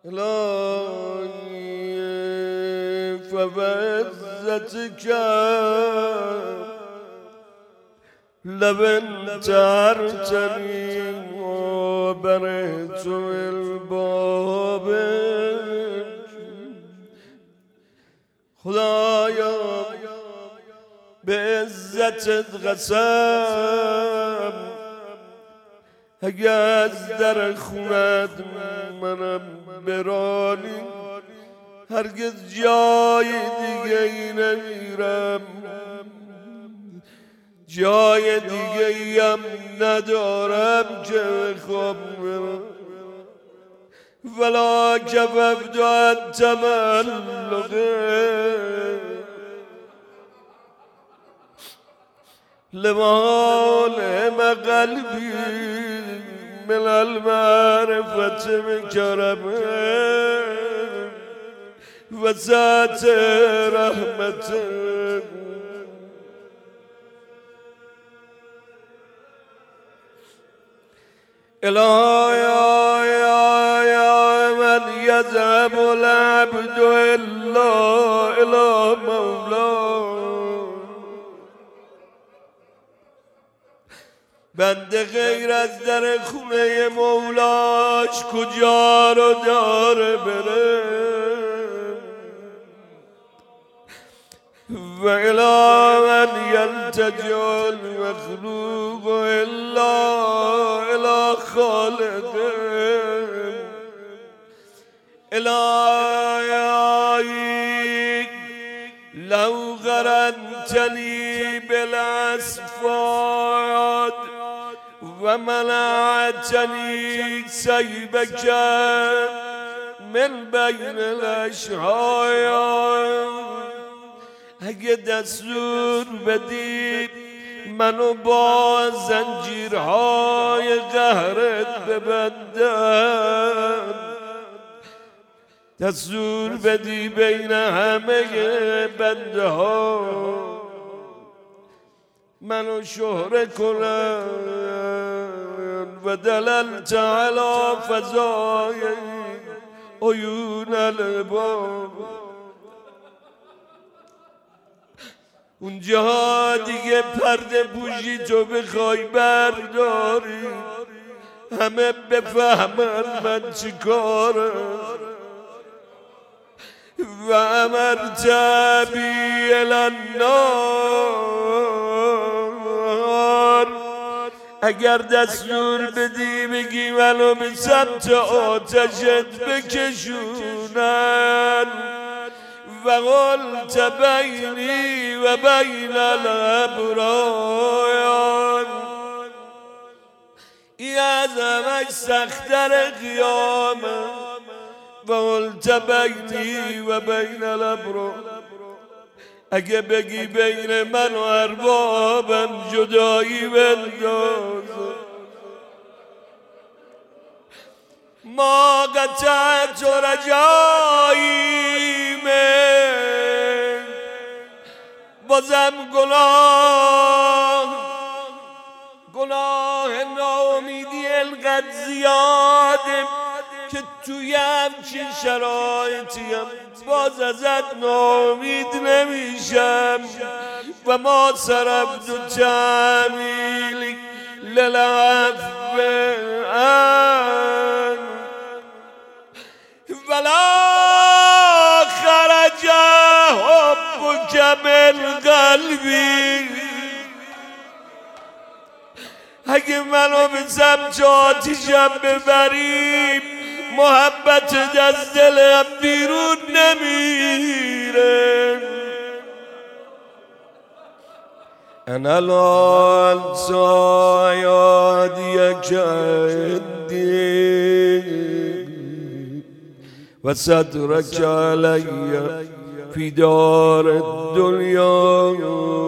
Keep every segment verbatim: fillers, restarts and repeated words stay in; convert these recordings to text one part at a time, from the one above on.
الهی فبعزتك لبنت عرتني وبرئت الباب خدایا به عزتت قسم اگه از در خونت منم برانی هرگز جای دیگه ای نمیرم، جای دیگه ای هم ندارم که بخوام برم. ولا کففت عن تملقه لمالم قلبی من المعرفة بكرمه وسعت رحمته. الهی یا من یذهب العبد الا الی مولاه، بنده غیر از در خونه مولاش کجا رو داره بره؟ و الی من یلتجئ المخلوق الا الی خالقه. الهی لو قرنتنی بالاسفاد و منعتنی سیبک من بین الاشهار، اگه دستور بدی منو با زنجیرهای قهرت ببندم، دستور بدی بین همه بنده ها منو شهره کنن و دللت علی فضای عیون العباد. اونجا دیگه پرده پوشی تو بخوای برداری همه بفهمن من چی کارم. و امرت بی النار، اگر دستور بدی بگی منو به سمت آتشت بکشونن و قلت بینی و بین الابرار، این از همش سختر قیامه. و قلت بینی و بین الابرار، اگه بگی بین من و اربابم جدایی بنداز. ما قطعت رجایی من، بازم گناه گناه ناامیدی انقدر زیاده که توی همچین شرایطیم باز ازت ناامید نمیشم. و ما صرفت تعمیلی للعفو عنک ولا خرج حبک من قلبی، اگه منو به سمت آتیشم ببریم محبت از دلم بیرون نمیره. انا الان سایادیک عندی و صدرک علی فی دار الدنیا.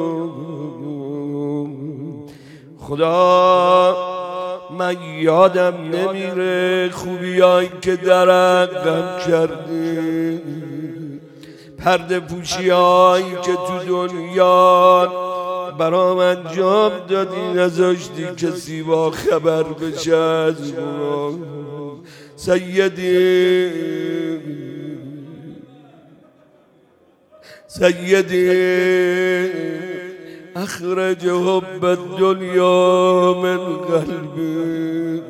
خدا من یادم نمیره خوبیایی که در حقم کردی، پرده پوشی هایی که تو دنیا برام انجام دادی، نذاشتی کسی با خبر بشه از اونا. سيدي سيدي أخرج حب الدنيا من قلبي.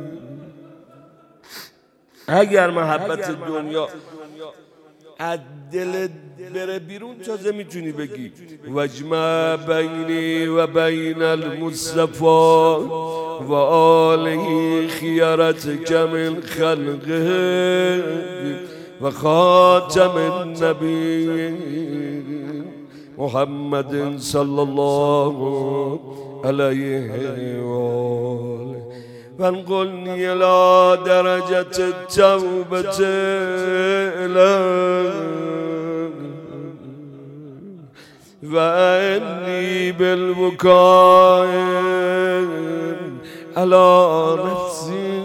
اگر محبت دنیا از دلت بره بیرون تازه میتونی بگی وجمع بینی و بین المصطفى و آله خیارت من خلقه و خاتم النبی محمد صلی الله علیه و آله وانقلني إلى درجة التوبة إليك وإني بالبكاء على نفسي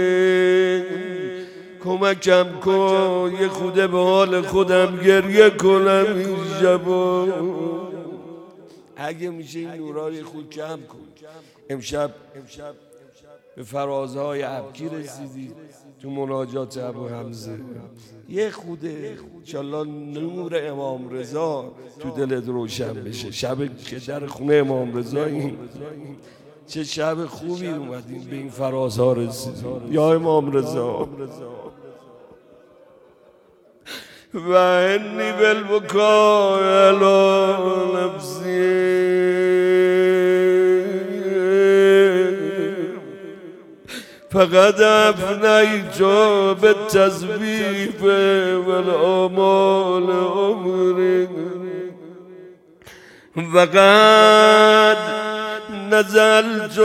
کمکم کن یه خود به حال خودم گریه کنم این شبا. اگه میشه این نورای خود کم کن. امشب به فرازهای ابکی رسیدی تو مناجات ابو حمزه. یه خوده انشالله نور امام رضا تو دلت روشن بشه. شب که در خونه امام رضاییم، چه شب خوبی اومدیم به این فرازها رسیدیم یا امام رضا. و انی بالبکاء علی نفسی فقد افنیت بالتسبیح والآمال عمری وقد نزلت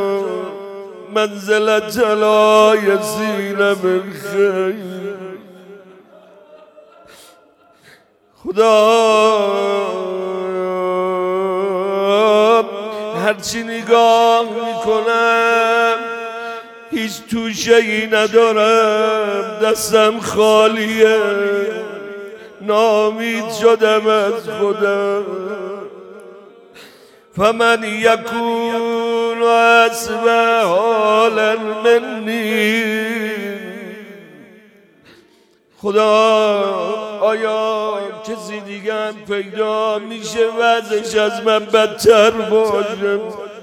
منزلة لا یسیل من خیر. خدا هرچی نگاه میکنم هیچ توشه‌ای ندارم، دستم خالیه، ناامید شدم از خودم. فمن یکون اصبح حالا منی. خدا آیا کسی دیگه هم پیدا میشه وضعش از من بدتر باشه؟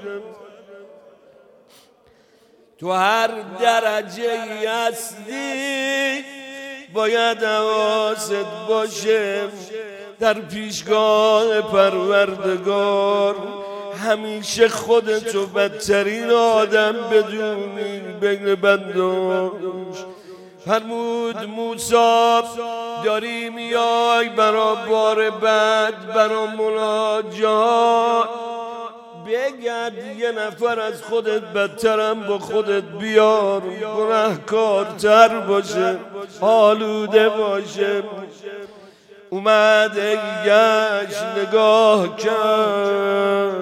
تو هر درجه ای هستی باید حواست باشه در پیشگاه پروردگار همیشه خودتو بدترین آدم بدونی بین بنداش. فرمود موسی داری میای برا بار بعد برا مناجات، بگرد یه نفر از خودت بدترم با خودت بیار، گناهکارتر باشه، آلوده باشه. اومد گشت نگاه کرد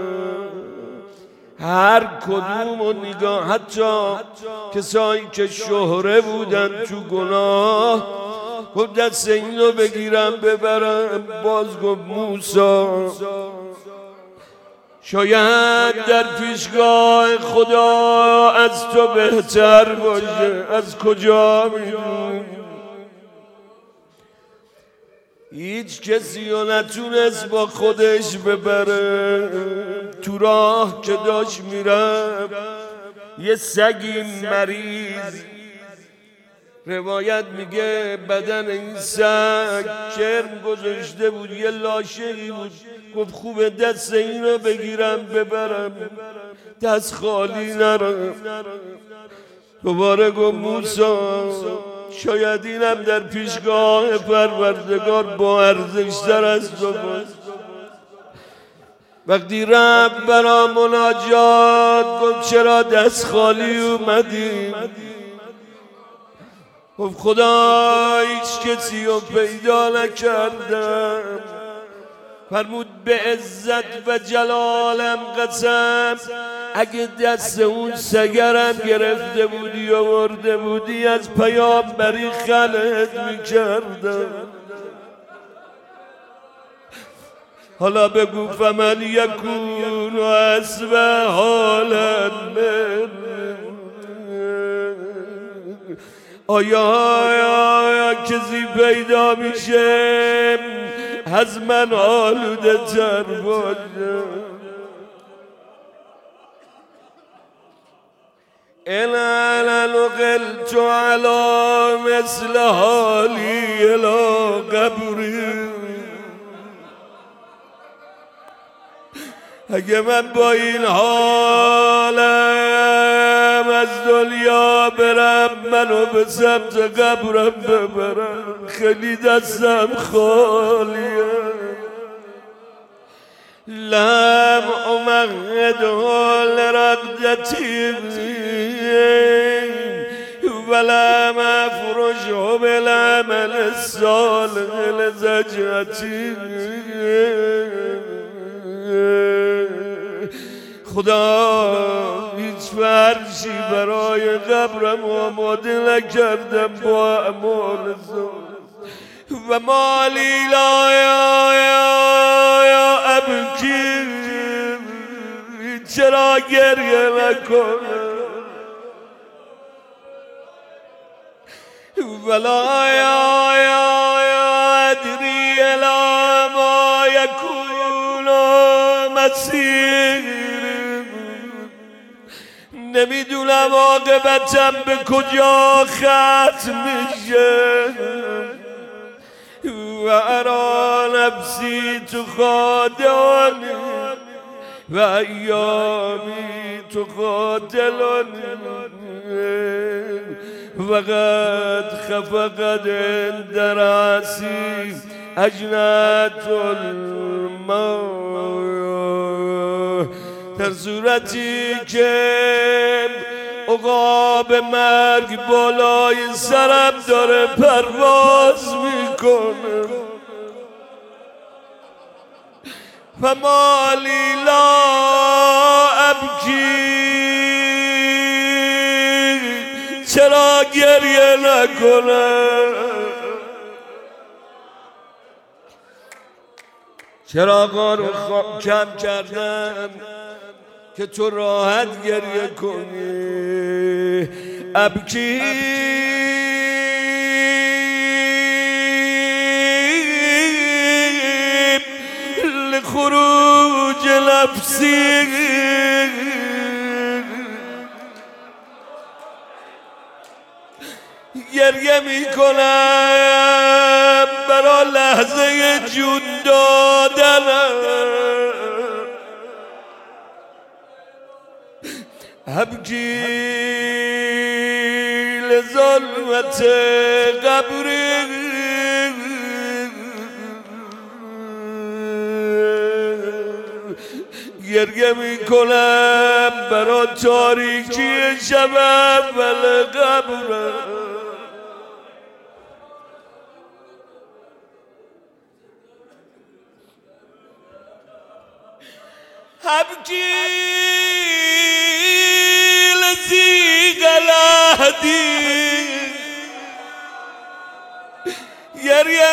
هر کدوم و نگاه، حتی کسایی که شهره بودن تو گناه، گفت دست اینو بگیرم ببرم. باز گفت موسی شاید در پیشگاه خدا از تو بهتر باشه. از کجا میدونی؟ هیچ کسی رو نتونست با خودش ببره. تو راه که داشت میرم یه سگی مریض، روایت میگه بدن این سگ کرم گذاشته بود، یه لاشه‌ای بود. گفت خوبه دست اینو بگیرم ببرم، دست خالی نرم. دوباره گفت موسی شاید اینم در پیشگاه پروردگار با ارزش‌تر از تو باشه. وقتی رفت برا مناجات گفت چرا دست خالی اومدی؟ گفت خدا هیچ کسی رو پیدا نکردم. فرمود به عزت و جلالم قسم اگه دست اون سگرم گرفته بودی و برده بودی از پیامبری خلعت میکردم. حالا بگو فمن یکون اصبح حالا من آیا آیا کسی پیدا میشه از من آلوده تر باشه؟ الا نقلت على مثل حالی الى قبری. اگه من با این حالم از دنیا برم منو به سمت قبرم ببرم، خیلی دستم خالیه. لم امهد لرقدتی ولم افرشه بالعمل الصالح لزجرتی. خدا هیچ فرشی برای قبرم آماده نکردم با اعمال صالح. و مالی لا یا یا ابکی، چرا گریه نکنم؟ ولا یا یا یا ادری الی ما یکون مسیر، نمیدونم عاقبتم به کجا ختم میشه. و ارا نفسی تو خادعانی و ایامی تو قاتلانی و قد خفقد در عسی اجنت الموت. در صورتی که عقاب مرگ بالای سرم داره پرواز میکنه. و مالی لا ابکی، چرا گریه نکنم؟ چرا قارو کم کردم که تو راحت گریه کنی؟ ابکی لخروج نفسی، گریه میکنم برا لحظه جون دادنم. ابکی لظلمت قبری، گریه میکنم برا تاریکی شب اول قبرم. ابکی لزیغ لحدی، گریه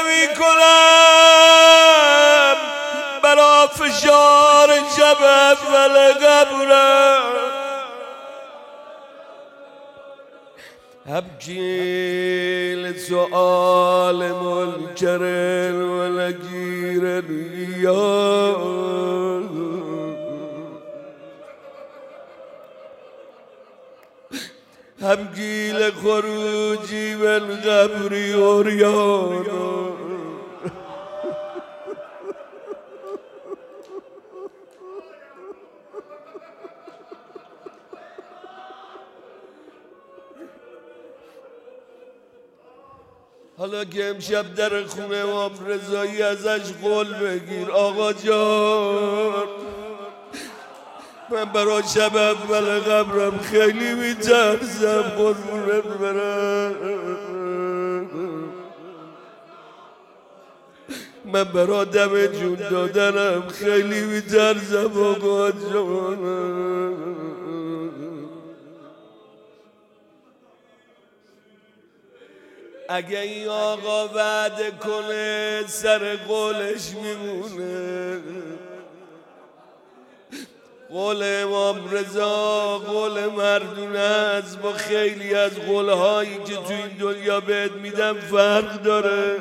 میکنم برا فشار شب اول قبرم. ابکی لسؤال منکر و نکیر یا ابکی لخروجی من قبری عریانا. حالا که امشب در خونه امام رضایی ازش قول بگیر آقا جان، من برای شب اول قبرم خیلی میترسم، قربونت برم. من برای دم جون دادنم خیلی میترسم آقا جان. اگه این آقا وعده کنه سر قولش میمونه، قول امام رضا قول مردونه است، با خیلی از قولهایی که تو این دنیا بهت میدم فرق داره.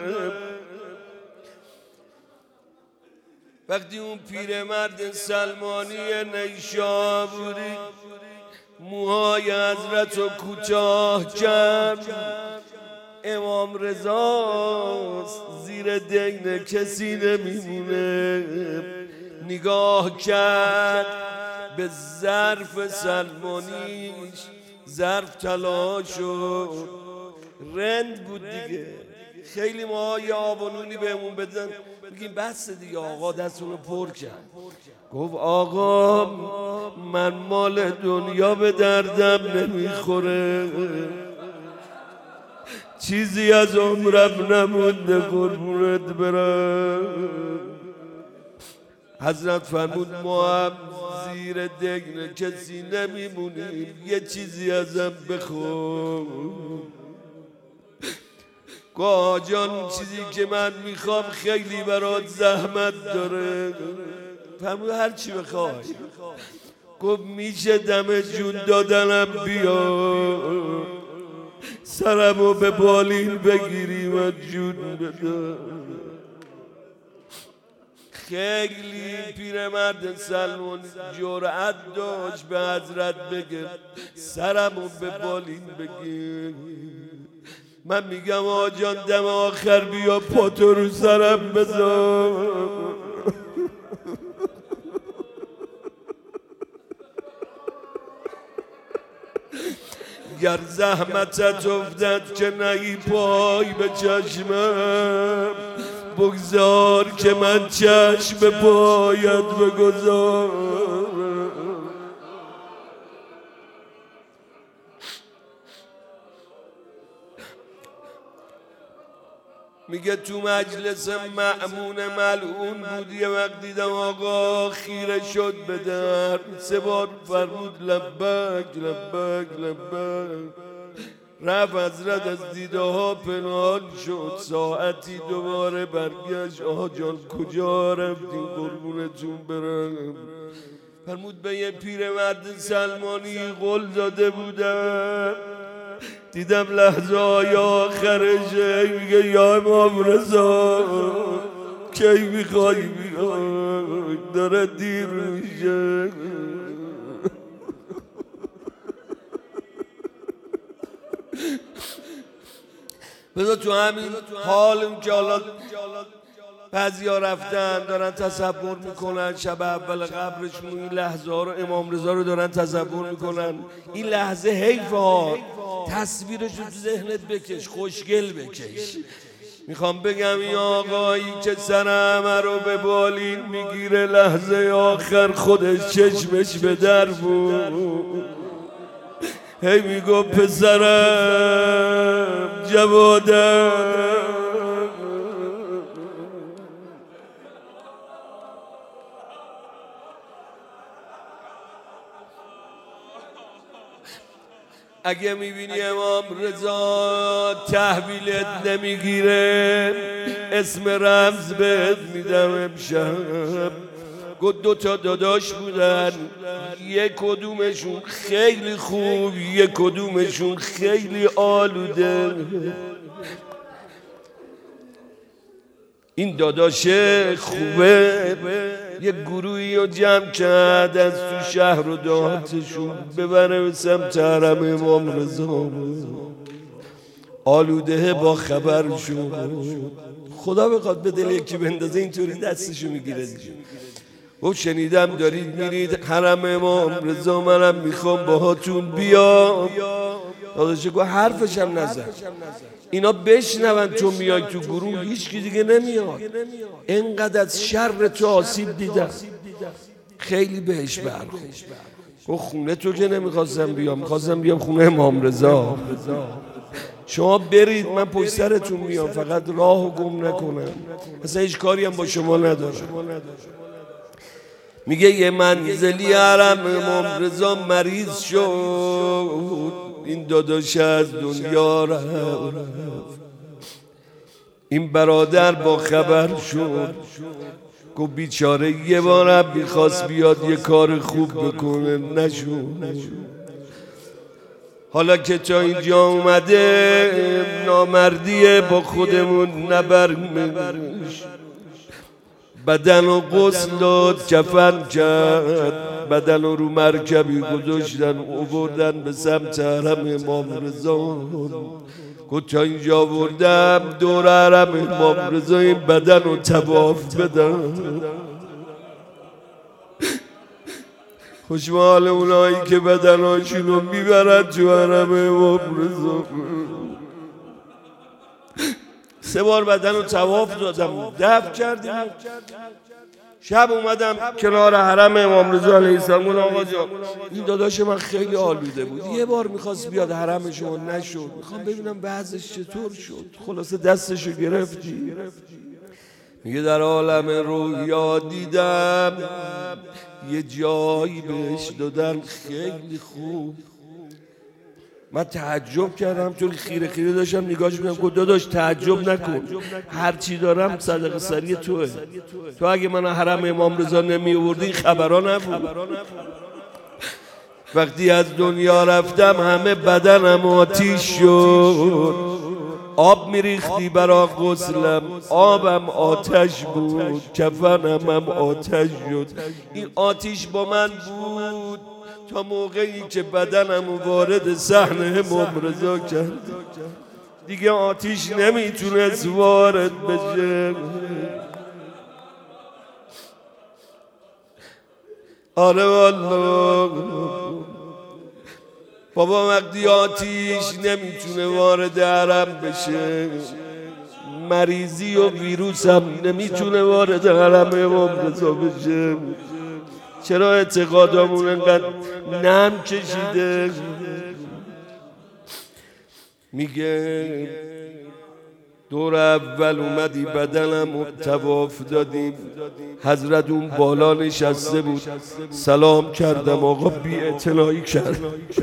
وقتی اون پیرمرد سلمانی نیشابوری موهای حضرت رو کوتاه کرد، امام رضا زیر دین کسی نمیمونه، نگاه کرد به ظرف سلمانیش، ظرف طلا شد، رند بود دیگه. خیلی ما یه آب و نونی بهمون بدن بگیم بس دیگه، آقا دستونو پر کرد. گفت آقا من مال دنیا به دردم نمیخوره، چیزی از عمرم نمونده قربونت برم. حضرت فرمود ما هم زیر دگن کسی نمیمونیم، یه چیزی ازم بخور. گاه جان چیزی که من میخوام خیلی برات زحمت داره. فرمود هر چی بخوای. گفت میشه دم جون دادنم بیا، سرمو به بالین بگیری و جون بده. خیلی پیرمرد سلمان جرأت داشت به حضرت بگه سرمو به بالین بگیر. من میگم آجان دم آخر بیا پاتو رو سرم بذار. گر زحمتت افتد که نهی پای به چشمم، بگذار که من چشم پایت بگذار. میگه تو مجلس مأمون ملعون بود، یه وقت دیدم آقا خیره شد به در، سه بار فرمود لبک لبک لبک. رفت حضرت از دیده ها پنهان شد، ساعتی دوباره برگشت. آها جان کجا رفتین قربونتون برم؟ فرمود به یه پیرمرد سلمانی قول داده بودم، دیدم لحظه های آخرشه. میگه یا امام رضا کی میخوای بیای، داره دیر میشه. بذار تو همین حالم که حالا بعضی ها رفتن دارن تصور میکنن شب اول قبرشون این لحظه ها رو امام رضا رو دارن تصور میکنن. این لحظه حیف ها، تصویرش رو تو ذهنت بکش، خوشگل بکش. میخوام بگم این آقایی که سر همه رو به بالین میگیره، لحظه آخر خودش چشمش به در بود. هی میگو پسرم جوادم، اگه میبینی امام رضا تحویلت نمیگیره، اسم رمز بهت میدم امشب. گفت دو تا داداش بودن، یک کدومشون خیلی خوب، یک کدومشون خیلی آلوده. این داداش خوبه یه گروهی رو جمع کرد از تو شهر و دهاتشون ببره به سمت حرم امام رضا. آلوده با خبر شد، خدا بخواد به دل یکی بندازه اینطوری دستشو میگیره دیگه. گفت شنیدم دارید میرید حرم امام رضا، منم میخوام باهاتون بیام. داداش گفت حرفش هم نزد، اینا بشنون تو میای تو گروه هیچ کی دیگه نمیاد. اینقدر از شر تو آسیب دیدم، خیلی بهش برخورد. گفت خونه تو که نمیخواستم بیام، میخواستم بیام خونه امام رضا. شما برید من پشت سرتون میام، فقط راهو گم نکنم، اصلا هیچ کاری هم با شما ندارم. میگه یه منزلی حرم امام رضا مریض شد، این داداش از دنیا رفت. این برادر با خبر شد، گفت بیچاره یه بارم میخواست بیاد یه کار خوب بکنه نشد. حالا که تا اینجا اومده نامردیه با خودمون نبرمش. بدن و غسل داد کفن کرد، بدن رو رو مرکبی گذاشتن اووردن به سمت حرم امام رضا. گفت تا اینجا بردم دور حرم امام رضا این بدن رو طواف بدن. خوشحال اونایی که بدناشون رو میبرن تو حرم امام رضا. سه بار بدن رو طواف دادم دفع کردیم. شب اومدم کنار حرم امام رضا علیه السلام. گفتم آقا جان این داداش من خیلی آلوده بود، یه بار میخواست بیاد حرمشو نشد، میخوام ببینم وضعش چطور شد. خلاصه دستشو گرفتی. میگه در عالم رویا دیدم یه جایی بهش دادن خیلی خوب. من تعجب کردم چون خیره خیره داشتم نگاهش می‌کردم. گفت داداش تعجب نکن، هر چی دارم صدقه سری توه. تو اگه من حرم امام رضا نمی آوردی خبرا نبود. وقتی از دنیا رفتم همه بدنم آتیش شد. آب میریختی برا غسلم، آبم آتش بود، کفنم هم آتش شد. این آتیش با من بود تا موقعی که بدنم وارد صحن امام رضا کرد. دیگه آتیش نمیتونست وارد بشه. آره والله بابا وقتی آتیش نمیتونه وارد حرم بشه، مریضی و ویروس هم نمیتونه وارد حرم امام رضا بشه. چرا اعتقادامون انقدر نم کشیده؟ میگه دور اول اومدی بدنم طواف دادیم، حضرت اون بالا نشسته بود، سلام کردم آقا بی اعتنایی کرد.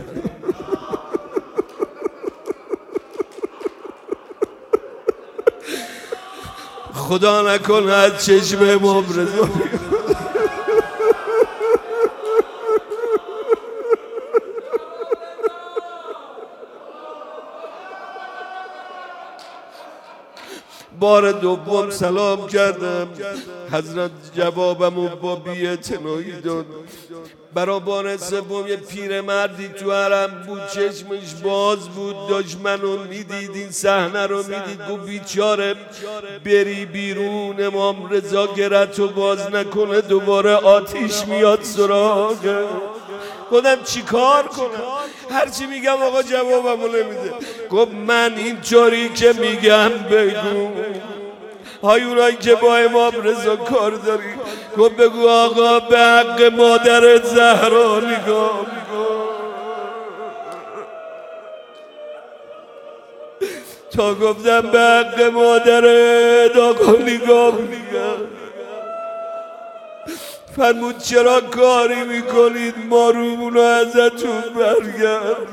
خدا نکنه از چشم امام رضا بار دوم سلام کردم، حضرت جوابمو با بی‌اعتنایی داد. برا بار سوم یه پیرمردی تو حرم بود، چشمش باز بود، داشت منو میدید، این صحنه رو میدید. گفت بیچاره بری بیرون امام رضا گرتو باز نکنه دوباره آتیش میاد سراغه. گفتم چی کار کنم؟ هرچی میگم آقا جوابمو نمیده. گفت من اینطوری که میگم بگو. های اونایی که با امام رضا کار داری، گفت بگو آقا به حق مادر زهرا نگاه تا گفتم به حق مادرت آقا نگاه نگاه. فرمود چرا کاری میکنید ما رومونو ازتون برگرد.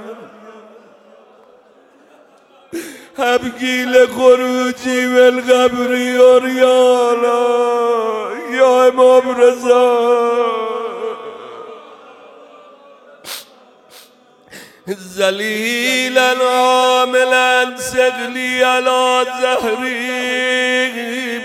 هبگیل خروجی والقبری اوریانا یا امام رضا ذلیلا عاملا سقلی علی ظهری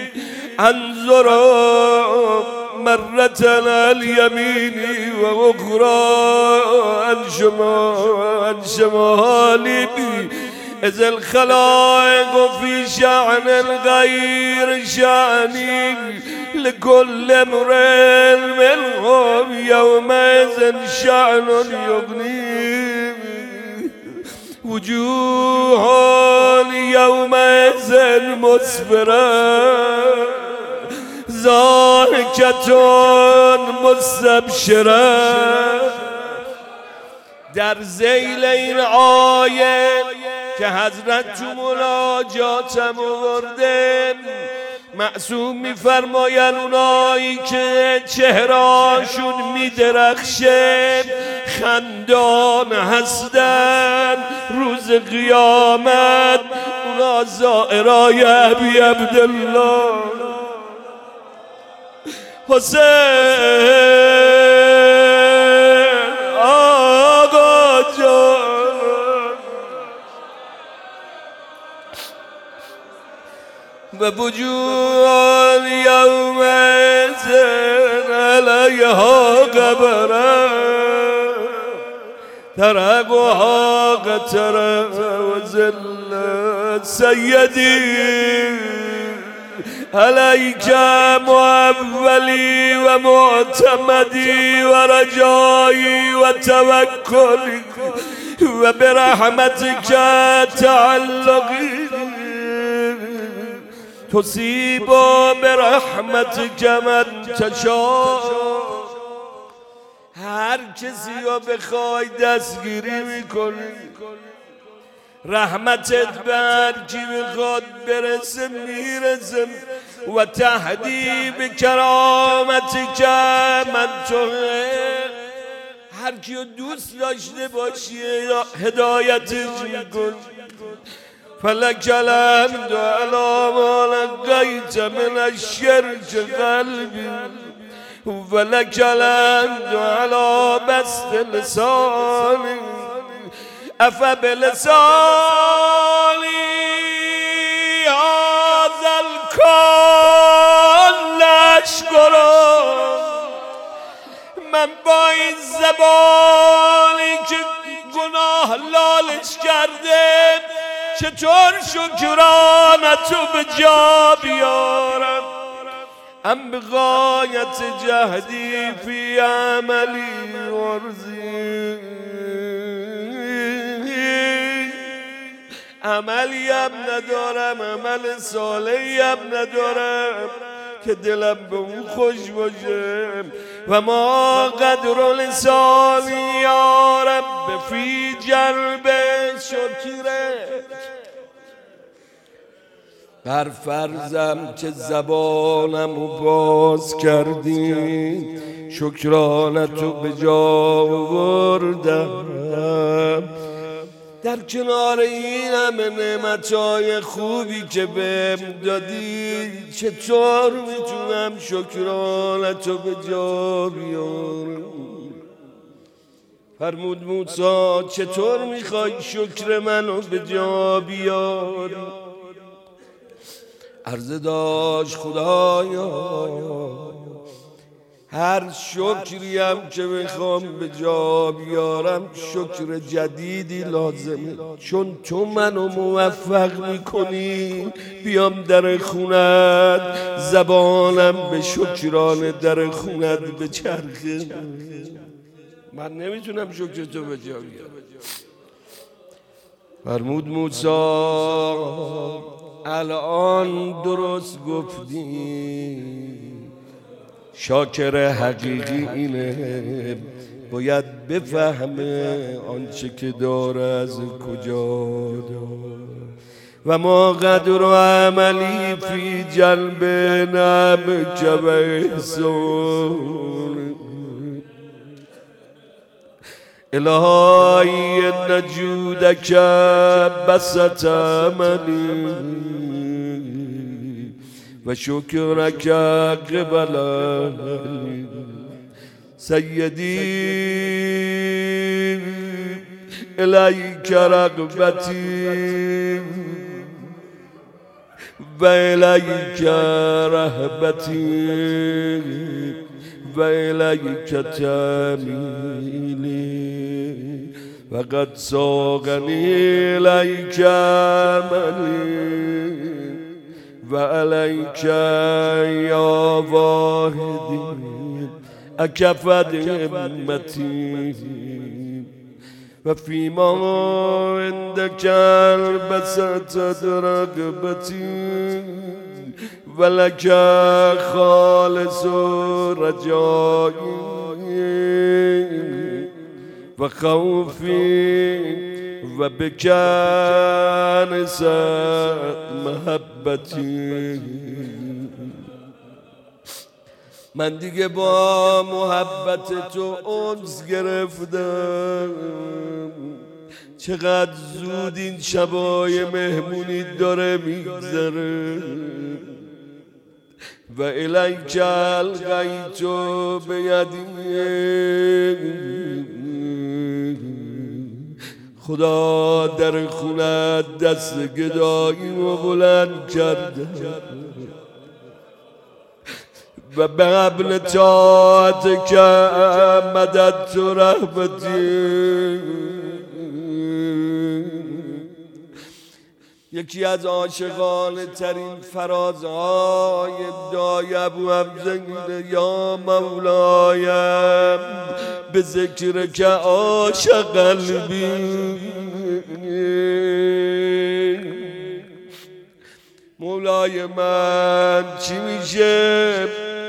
انظرا مرة الیمینی و اخرى عن شمالی اذ الخلائق في شأن الغير شأني لكل امرئ منهم يومئذ شأن يغنيه وجوه يومئذ مسفرة ضاحكة مستبشرة. در ذیل این آیه که حضرت تو مناجاتم آورده معصوم میفرماین اونایی که چهرهاشون میدرخشه خندان هستن روز قیامت، اونا زائرای ابی عبدالله حسین آقا جان و وجود یوم زن علیها قبره ترقها قطره و ذلت سیدی علیک معولی و معتمدی و رجایی و توکلی و برحمتک تعلقی تصیب برحمتک من تشاء. هر کسی رو بخوای دستگیری میکنی، رحمتت به هر کی میخواد برسه میرسه. و تهدی به کرامتی که من تو هر کی رو دوست داشته باشی هدایتش میکن. فلک الحمد علی ما لقیت من الشرک قلبی ولک الحمد علی بسط لسانی افا بلسانی هذا الکون نشکرم. من با این زبانی که گناه لالش کرده چطور شکرانتو به جا بیارم؟ ام بغایت جهدی فی عملی ورزی عملی هم ندارم، عمل صالحی هم ندارم که دلم به اون خوش باشه. و ما قدر لسانی یا رب فی جلب شکره. بر فرضم که زبانم رو باز کردی شکرانتو به جا آوردم. در کنار این همه نعمتهای خوبی که بهم دادی چطور میتونم شکرانتو به جا بیارم؟ فرمود موسی چطور میخوای شکر منو به جا بیاری؟ عرض داشت خدایا هر شکری هم که بخوام به جا بیارم شکر جدیدی لازمه، چون تو منو موفق میکنی بیام در خونت زبانم به شکران در خونت به چرخه. من نمیتونم شکر تو به جا بیارم. فرمود موسی الان درست گفتی، شاکر حقیقی اینه باید بفهمه آنچه که داره از کجا داره. و ما قدر عملی فی جلب نعمک و احسان الهی ان جودک بسط عملی و شکرک قبل سیدی الیک رغبتی و الیک رهبتی و الیک تمیلی و قد ساقنی الیک عملی و علیک یا واحدی اکفد همتی و فیما عندک البسطت رغبتی و لک خالص رجایی و خوفی و بکنس محبتی. من دیگه با محبت تو انس گرفتم. چقدر زود این شبای مهمونی داره میگذره. و الیک الغیت بیدی. خدا در خونت دست گدایی رو بلند کرده و به قبل طاعت که مدد تو رحمتی. یکی از عاشقانه ترین فرازهای ابدای ابو حمزه یا مولایم به ذکر که عاشق قلبی. مولای من چی میشه؟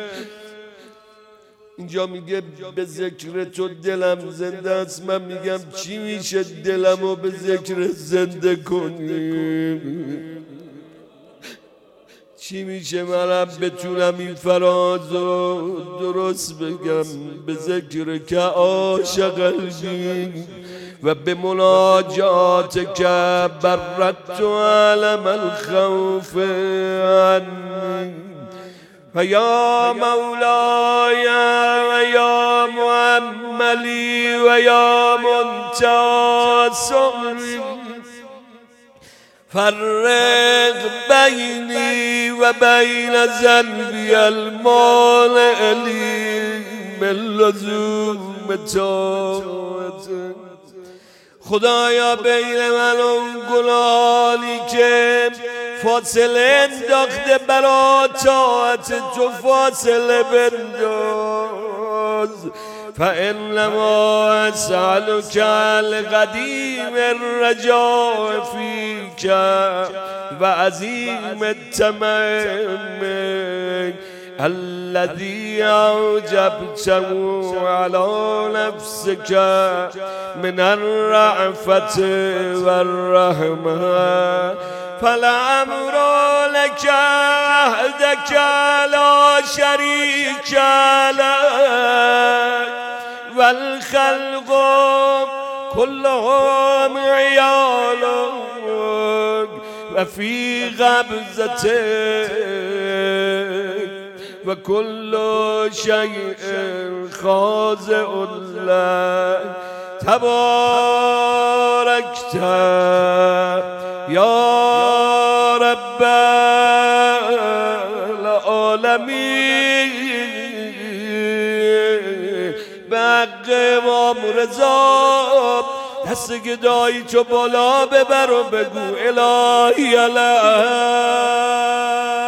اینجا میگه به ذکر تو دلم زنده است. من میگم چی میشه دلمو به ذکر زنده کنیم؟ چی میشه منم بتونم این فرازو درست بگم؟ به ذکر که عاشق قلبی و به مناجات که برت علم الخوف عنی و یا مولاي و یا معملی و یا منتهی صبری فرق بینی و بین ذنبی المانع لی من لزوم طاعتک. خدایا بین من و اون گناهانی که فاصله انداخته برا طاعت تو فاصله بنداز. فانما اسألک القدیم الرجاء فیک و عظیم الطمع منک الذي اوجبته على نفسك من الرأفة والرحمة فالأمر لك وحدك لا شريك لك والخلق كلهم عيالك وفي قبضتك وكل شيء خاضع لك تباركت يا رب العالمين. به حق امام رضا دست گدایی تو بالا ببر و بگو الهی الهی